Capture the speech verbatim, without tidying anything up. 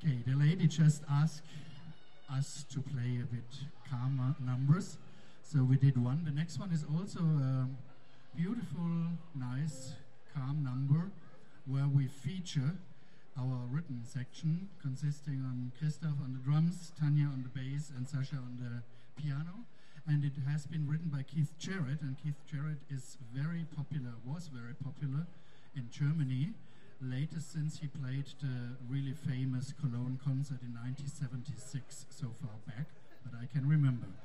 Okay, the lady just asked us to play a bit calmer numbers, so we did one. The next one is also a beautiful, nice, calm number where we feature our written section consisting on Christoph on the drums, Tanya on the bass, and Sasha on the piano. And it has been written by Keith Jarrett, and Keith Jarrett is very popular, was very popular in Germany, latest since he played the really famous Cologne concert in nineteen seventy-six, so far back, but I can remember.